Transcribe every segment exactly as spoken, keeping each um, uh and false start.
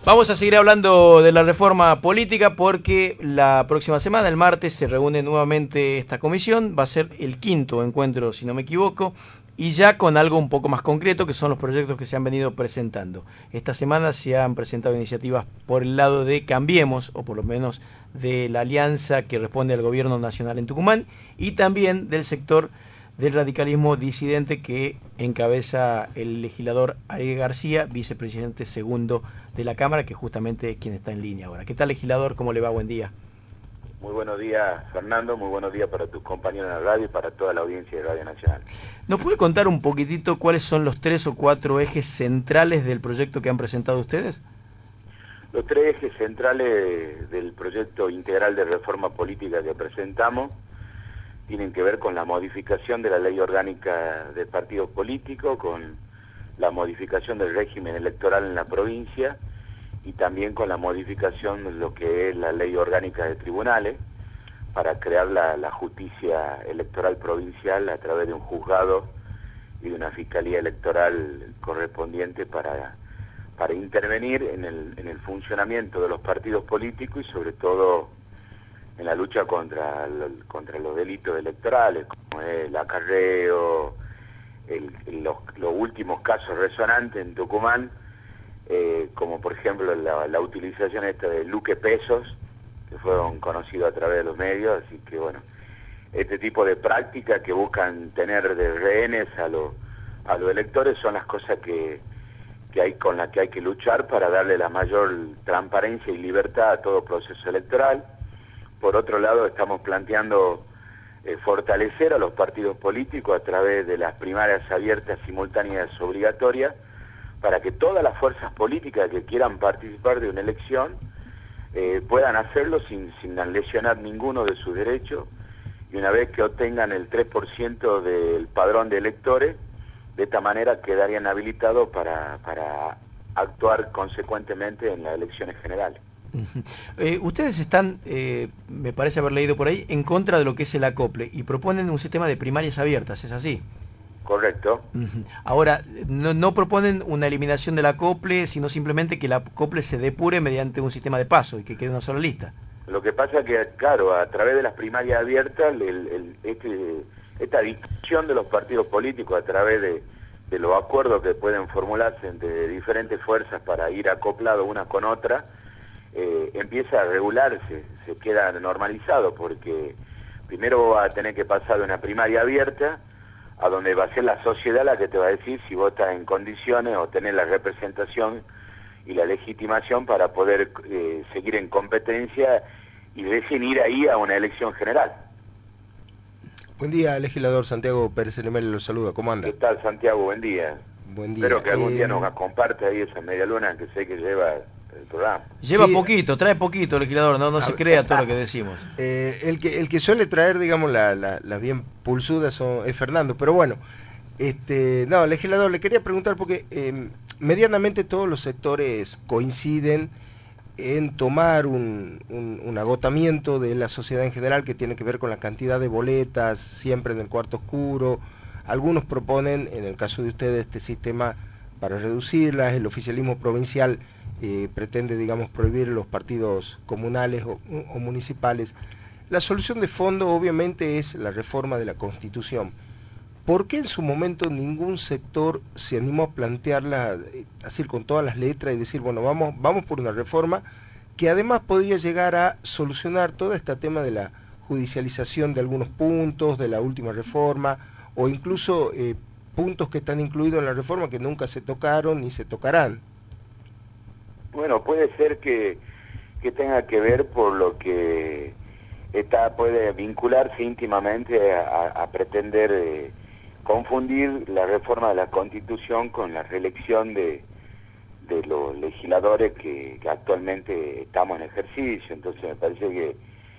Vamos a seguir hablando de la reforma política porque la próxima semana, el martes, se reúne nuevamente esta comisión. Va a ser el quinto encuentro, si no me equivoco, y ya con algo un poco más concreto, que son los proyectos que se han venido presentando. Esta semana se han presentado iniciativas por el lado de Cambiemos, o por lo menos de la alianza que responde al gobierno nacional en Tucumán, y también del sector del radicalismo disidente que encabeza el legislador Ariel García, vicepresidente segundo de la Cámara, que justamente es quien está en línea ahora. ¿Qué tal, legislador? ¿Cómo le va? Buen día. Muy buenos días, Fernando. Muy buenos días para tus compañeros en la radio y para toda la audiencia de Radio Nacional. ¿Nos puede contar un poquitito cuáles son los tres o cuatro ejes centrales del proyecto que han presentado ustedes? Los tres ejes centrales del proyecto integral de reforma política que presentamos tienen que ver con la modificación de la ley orgánica del partido político, con la modificación del régimen electoral en la provincia y también con la modificación de lo que es la ley orgánica de tribunales para crear la, la justicia electoral provincial a través de un juzgado y de una fiscalía electoral correspondiente para, para intervenir en el, en el funcionamiento de los partidos políticos y sobre todo en la lucha contra, el, contra los delitos electorales, como es el acarreo, el, el, los, los últimos casos resonantes en Tucumán, eh, como por ejemplo la, la utilización esta de Luque Pesos, que fueron conocidos a través de los medios, así que bueno, este tipo de prácticas que buscan tener de rehenes a, lo, a los electores son las cosas que, que hay, con las que hay que luchar para darle la mayor transparencia y libertad a todo proceso electoral. Por otro lado, estamos planteando eh, fortalecer a los partidos políticos a través de las primarias abiertas, simultáneas, obligatorias, para que todas las fuerzas políticas que quieran participar de una elección eh, puedan hacerlo sin, sin lesionar ninguno de sus derechos, y una vez que obtengan el tres por ciento del padrón de electores, de esta manera quedarían habilitados para, para actuar consecuentemente en las elecciones generales. Uh-huh. eh, ustedes están, eh, me parece haber leído por ahí, en contra de lo que es el acople y proponen un sistema de primarias abiertas, ¿es así? Correcto. Uh-huh. Ahora, no, no proponen una eliminación del acople, sino simplemente que el acople se depure mediante un sistema de paso y que quede una sola lista. Lo que pasa es que, claro, a través de las primarias abiertas, el, el, este, esta discusión de los partidos políticos a través de, de los acuerdos que pueden formularse entre diferentes fuerzas para ir acoplados una con otra, Eh, empieza a regularse, se queda normalizado, porque primero va a tener que pasar de una primaria abierta a donde va a ser la sociedad la que te va a decir si vos estás en condiciones o tenés la representación y la legitimación para poder eh, seguir en competencia y definir ahí a una elección general. Buen día, legislador. Santiago Pérez Elemel lo saluda. ¿Cómo anda? ¿Qué tal, Santiago? Buen día. Buen día. Espero que algún eh... día nos comparte ahí esa media luna que sé que lleva el programa. Lleva sí, poquito, trae poquito, legislador, no, no se crea todo lo que decimos. Eh, el, que, el que suele traer, digamos, las la, la bien pulsudas son, es Fernando, pero bueno, este, no, legislador, le quería preguntar porque eh, medianamente todos los sectores coinciden en tomar un, un, un agotamiento de la sociedad en general que tiene que ver con la cantidad de boletas, siempre en el cuarto oscuro. Algunos proponen, en el caso de ustedes, este sistema para reducirlas. El oficialismo provincial Eh, pretende, digamos, prohibir los partidos comunales o, o municipales. La solución de fondo obviamente es la reforma de la Constitución. ¿Por qué en su momento ningún sector se animó a plantearla eh, así con todas las letras y decir, bueno, vamos, vamos por una reforma que además podría llegar a solucionar todo este tema de la judicialización de algunos puntos de la última reforma, o incluso eh, puntos que están incluidos en la reforma que nunca se tocaron ni se tocarán? Bueno, puede ser que, que tenga que ver por lo que está, puede vincularse íntimamente a, a pretender eh, confundir la reforma de la Constitución con la reelección de, de los legisladores que, que actualmente estamos en ejercicio. Entonces me parece que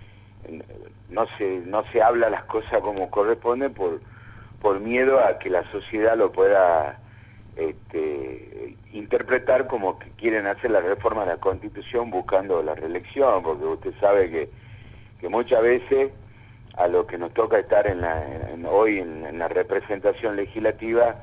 no se, no se habla las cosas como corresponde por, por miedo a que la sociedad lo pueda Este, interpretar como que quieren hacer la reforma de la Constitución buscando la reelección, porque usted sabe que, que muchas veces a lo que nos toca estar en la, en, hoy en, en la representación legislativa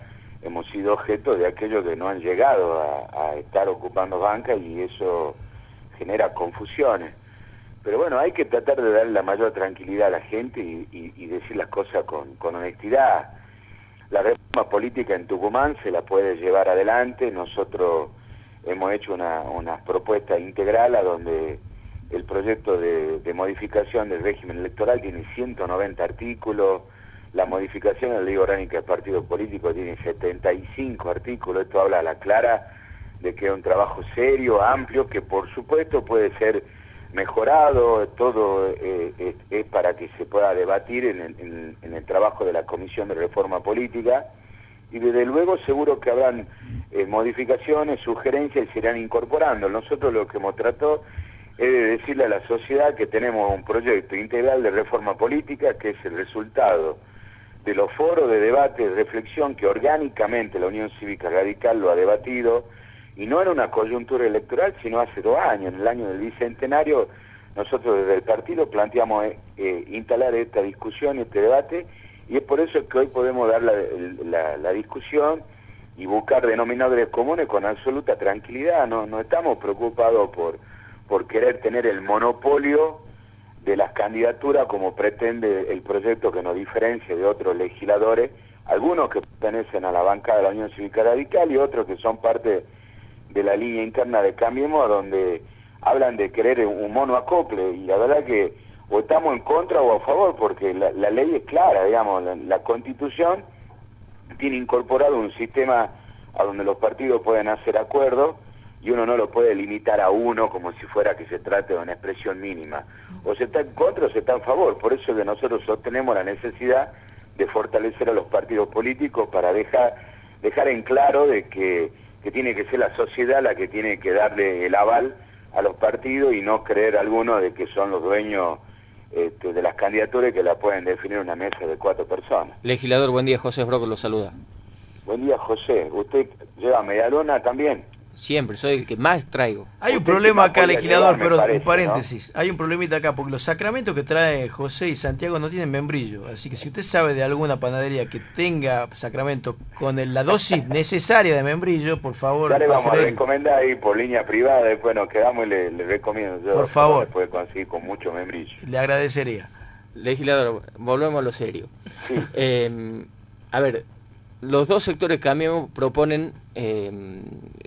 hemos sido objeto de aquellos que no han llegado a, a estar ocupando bancas y eso genera confusiones. Pero bueno, hay que tratar de darle la mayor tranquilidad a la gente y, y, y decir las cosas con, con honestidad. La reforma política en Tucumán se la puede llevar adelante. Nosotros hemos hecho una, una propuesta integral a donde el proyecto de, de modificación del régimen electoral tiene ciento noventa artículos, la modificación de la ley orgánica del partido político tiene setenta y cinco artículos. Esto habla a la clara de que es un trabajo serio, amplio, que por supuesto puede ser mejorado. Todo eh, es, es para que se pueda debatir en el, en, en el trabajo de la Comisión de Reforma Política, y desde luego seguro que habrán eh, modificaciones, sugerencias y se irán incorporando. Nosotros lo que hemos tratado es de decirle a la sociedad que tenemos un proyecto integral de reforma política que es el resultado de los foros de debate y reflexión que orgánicamente la Unión Cívica Radical lo ha debatido, y no en una coyuntura electoral, sino hace dos años, en el año del Bicentenario. Nosotros desde el partido planteamos eh, eh, instalar esta discusión, este debate, y es por eso que hoy podemos dar la, la, la discusión y buscar denominadores comunes con absoluta tranquilidad. No, no estamos preocupados por, por querer tener el monopolio de las candidaturas como pretende el proyecto que nos diferencia de otros legisladores, algunos que pertenecen a la bancada de la Unión Cívica Radical y otros que son parte de la línea interna de Cambiemos, donde hablan de querer un mono acople, y la verdad que o estamos en contra o a favor, porque la, la ley es clara, digamos, la, la Constitución tiene incorporado un sistema a donde los partidos pueden hacer acuerdos y uno no lo puede limitar a uno como si fuera que se trate de una expresión mínima. O se está en contra o se está en favor. Por eso es que nosotros sostenemos la necesidad de fortalecer a los partidos políticos para dejar, dejar en claro de que, que tiene que ser la sociedad la que tiene que darle el aval a los partidos y no creer algunos de que son los dueños este, de las candidaturas que la pueden definir una mesa de cuatro personas. Legislador, buen día. José Broco lo saluda. Buen día, José. ¿Usted lleva media luna también? Siempre, soy el que más traigo. Hay un problema acá, legislador, pero parece, un paréntesis. ¿No? Hay un problemita acá, porque los sacramentos que trae José y Santiago no tienen membrillo. Así que si usted sabe de alguna panadería que tenga sacramento con el, la dosis necesaria de membrillo, por favor. Ya le vamos a recomendar ahí por línea privada, después nos quedamos y le, le recomiendo. Yo, por favor. Puede conseguir con mucho membrillo. Le agradecería. Legislador, volvemos a lo serio. Sí. Eh, a ver, los dos sectores Cambiemos proponen eh,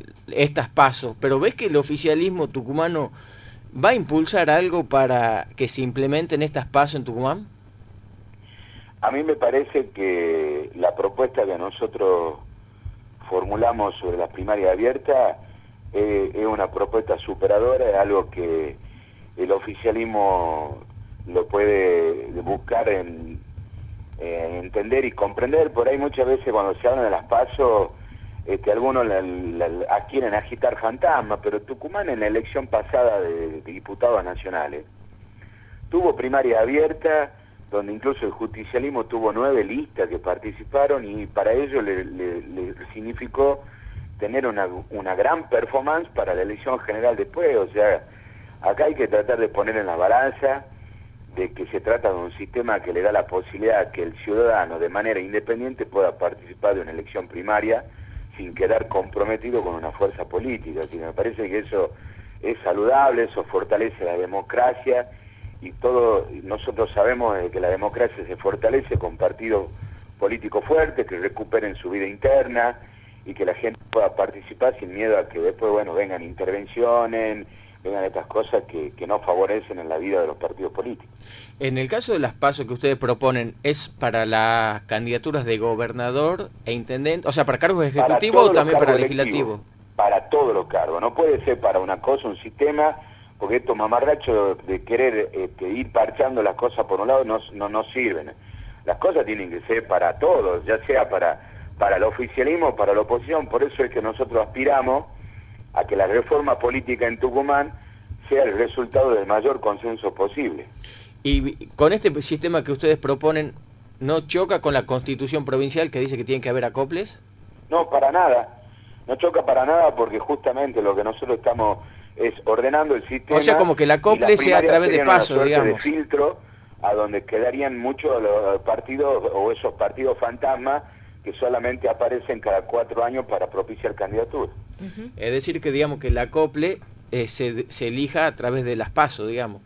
estas pasos, pero ¿ves que el oficialismo tucumano va a impulsar algo para que se implementen estas pasos en Tucumán? A mí me parece que la propuesta que nosotros formulamos sobre las primarias abiertas eh, es una propuesta superadora, es algo que el oficialismo lo puede buscar en, en entender y comprender. Por ahí muchas veces cuando se habla de las pasos, Este, algunos la, la, la, quieren agitar fantasmas, pero Tucumán en la elección pasada de, de diputados nacionales tuvo primaria abierta, donde incluso el justicialismo tuvo nueve listas que participaron, y para ello le, le, le significó tener una, una gran performance para la elección general después. O sea, acá hay que tratar de poner en la balanza de que se trata de un sistema que le da la posibilidad a que el ciudadano de manera independiente pueda participar de una elección primaria sin quedar comprometido con una fuerza política. Así que me parece que eso es saludable, eso fortalece la democracia, y todo, nosotros sabemos que la democracia se fortalece con partidos políticos fuertes que recuperen su vida interna y que la gente pueda participar sin miedo a que después, bueno, vengan intervenciones, vengan estas cosas que, que no favorecen en la vida de los partidos políticos. En el caso de las pasos que ustedes proponen, ¿es para las candidaturas de gobernador e intendente, o sea, para cargos ejecutivos o también para legislativos? Para todos los cargos, no puede ser para una cosa, un sistema, porque estos mamarrachos de querer este, ir parchando las cosas por un lado no, no, no sirven. Las cosas tienen que ser para todos, ya sea para, para el oficialismo o para la oposición. Por eso es que nosotros aspiramos a que la reforma política en Tucumán sea el resultado del mayor consenso posible. Y con este sistema que ustedes proponen, ¿no choca con la Constitución provincial que dice que tienen que haber acoples? No, para nada. No choca para nada, porque justamente lo que nosotros estamos es ordenando el sistema. O sea, como que el acople sea a través de pasos, digamos. De filtro a donde quedarían muchos los partidos o esos partidos fantasmas que solamente aparecen cada cuatro años para propiciar candidatura. Uh-huh. Es decir, que digamos que el acople eh, se, se elija a través de las PASO, digamos.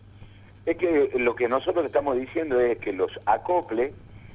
Es que lo que nosotros estamos diciendo es que los acoples,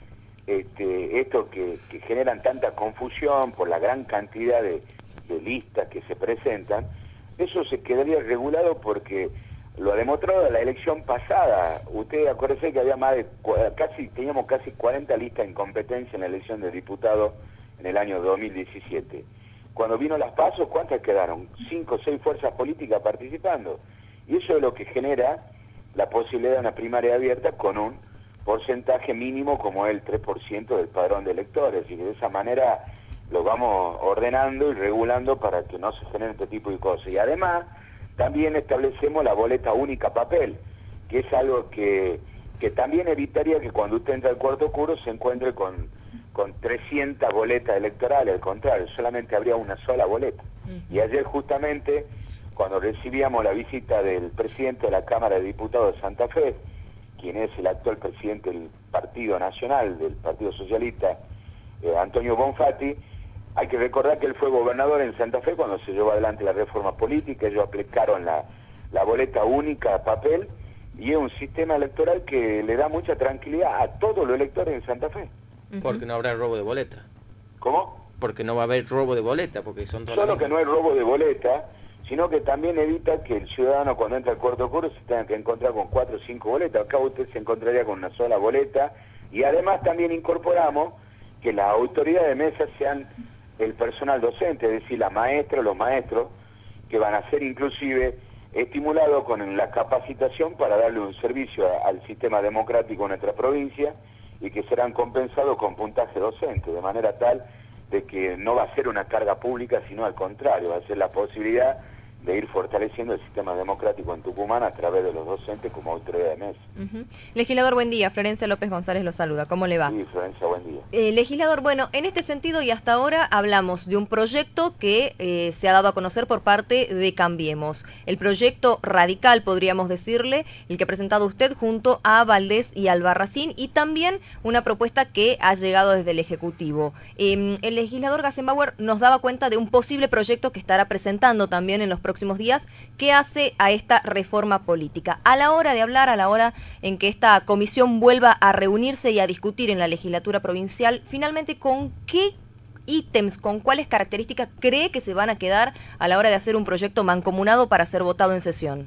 este, estos que, que generan tanta confusión por la gran cantidad de, de listas que se presentan, eso se quedaría regulado porque lo ha demostrado la elección pasada. Usted acuérdese que había más de casi teníamos casi cuarenta listas en competencia en la elección de diputados en el año dos mil diecisiete. Cuando vino las PASO, ¿cuántas quedaron? Cinco o seis fuerzas políticas participando. Y eso es lo que genera la posibilidad de una primaria abierta con un porcentaje mínimo como el tres por ciento del padrón de electores. Y de esa manera lo vamos ordenando y regulando para que no se genere este tipo de cosas. Y además también establecemos la boleta única papel, que es algo que, que también evitaría que cuando usted entra al cuarto oscuro se encuentre con, con trescientas boletas electorales. Al contrario, solamente habría una sola boleta. Uh-huh. Y ayer justamente, cuando recibíamos la visita del presidente de la Cámara de Diputados de Santa Fe, quien es el actual presidente del Partido Nacional, del Partido Socialista, eh, Antonio Bonfatti, hay que recordar que él fue gobernador en Santa Fe cuando se llevó adelante la reforma política. Ellos aplicaron la, la boleta única a papel y es un sistema electoral que le da mucha tranquilidad a todos los electores en Santa Fe. Porque no habrá robo de boleta. ¿Cómo? Porque no va a haber robo de boleta, porque son todas Solo que no hay robo de boleta, sino que también evita que el ciudadano cuando entra al cuarto oscuro se tenga que encontrar con cuatro o cinco boletas. Acá usted se encontraría con una sola boleta y además también incorporamos que las autoridades de mesa sean el personal docente, es decir, la maestra o los maestros, que van a ser inclusive estimulados con la capacitación para darle un servicio a, al sistema democrático en nuestra provincia y que serán compensados con puntaje docente, de manera tal de que no va a ser una carga pública, sino al contrario, va a ser la posibilidad de ir fortaleciendo el sistema democrático en Tucumán a través de los docentes como autoridad de mesa. Uh-huh. Legislador, buen día. Florencia López González lo saluda. ¿Cómo le va? Sí, Florencia, buen día. Eh, legislador, bueno, en este sentido y hasta ahora hablamos de un proyecto que eh, se ha dado a conocer por parte de Cambiemos. El proyecto radical, podríamos decirle, el que ha presentado usted junto a Valdés y Albarracín, y también una propuesta que ha llegado desde el Ejecutivo. Eh, el legislador Gassenbauer nos daba cuenta de un posible proyecto que estará presentando también en los próximos próximos días, ¿qué hace a esta reforma política? A la hora de hablar, a la hora en que esta comisión vuelva a reunirse y a discutir en la legislatura provincial, finalmente, ¿con qué ítems, con cuáles características cree que se van a quedar a la hora de hacer un proyecto mancomunado para ser votado en sesión?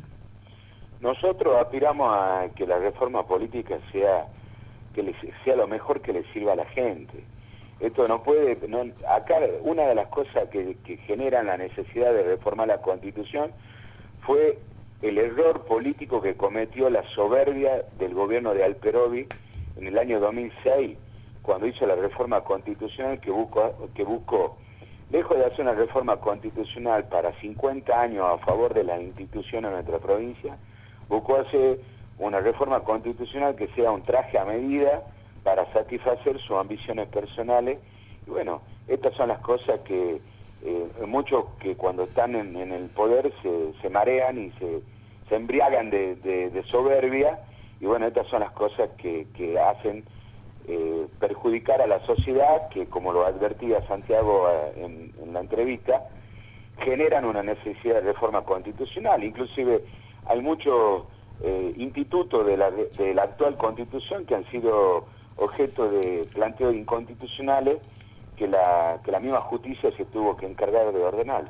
Nosotros aspiramos a que la reforma política sea, que le, sea lo mejor que le sirva a la gente. Esto no puede, no, acá una de las cosas que, que generan la necesidad de reformar la Constitución fue el error político que cometió la soberbia del gobierno de Alperovi en el año dos mil seis, cuando hizo la reforma constitucional que buscó, que buscó, lejos de hacer una reforma constitucional para cincuenta años a favor de las instituciones de nuestra provincia, buscó hacer una reforma constitucional que sea un traje a medida para satisfacer sus ambiciones personales. Y bueno, estas son las cosas que eh, muchos que cuando están en, en el poder se, se marean y se, se embriagan de, de, de soberbia, y bueno, estas son las cosas que, que hacen eh, perjudicar a la sociedad, que como lo advertía Santiago eh, en, en la entrevista, generan una necesidad de reforma constitucional. Inclusive hay muchos eh, institutos de la, de la actual Constitución que han sido objeto de planteos inconstitucionales que la, que la misma justicia se tuvo que encargar de ordenar.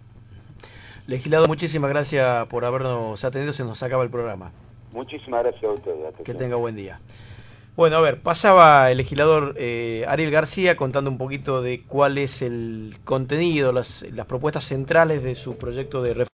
Legislador, muchísimas gracias por habernos atendido, se nos acaba el programa. Muchísimas gracias a ustedes. Que tenga buen día. Bueno, a ver, pasaba el legislador eh, Ariel García contando un poquito de cuál es el contenido, las, las propuestas centrales de su proyecto de reforma.